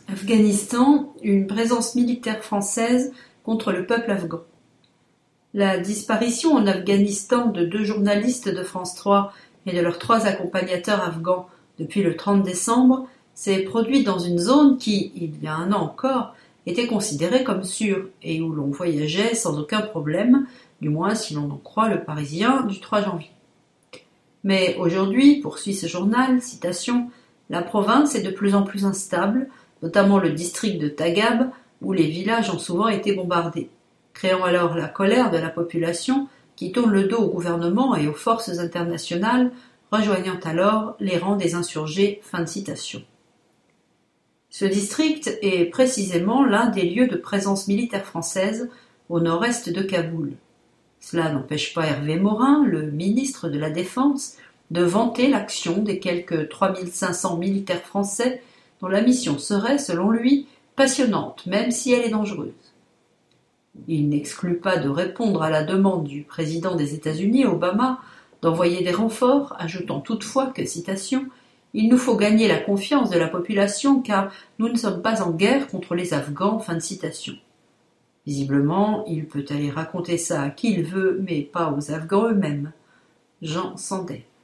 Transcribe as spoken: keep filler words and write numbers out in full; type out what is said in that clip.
Afghanistan, une présence militaire française contre le peuple afghan. La disparition en Afghanistan de deux journalistes de France trois et de leurs trois accompagnateurs afghans depuis le trente décembre s'est produite dans une zone qui, il y a un an encore, était considérée comme sûre et où l'on voyageait sans aucun problème, du moins si l'on en croit le Parisien du trois janvier. Mais aujourd'hui, poursuit ce journal, citation, la province est de plus en plus instable, notamment le district de Tagab, où les villages ont souvent été bombardés, créant alors la colère de la population qui tourne le dos au gouvernement et aux forces internationales, rejoignant alors les rangs des insurgés. Fin de citation. Ce district est précisément l'un des lieux de présence militaire française au nord-est de Kaboul. Cela n'empêche pas Hervé Morin, le ministre de la Défense, de vanter l'action des quelques trois mille cinq cents militaires français dont la mission serait, selon lui, passionnante, même si elle est dangereuse. Il n'exclut pas de répondre à la demande du président des États-Unis, Obama, d'envoyer des renforts, ajoutant toutefois que, citation, « Il nous faut gagner la confiance de la population car nous ne sommes pas en guerre contre les Afghans. » Fin de citation. Visiblement, il peut aller raconter ça à qui il veut, mais pas aux Afghans eux-mêmes. Jean Sandet.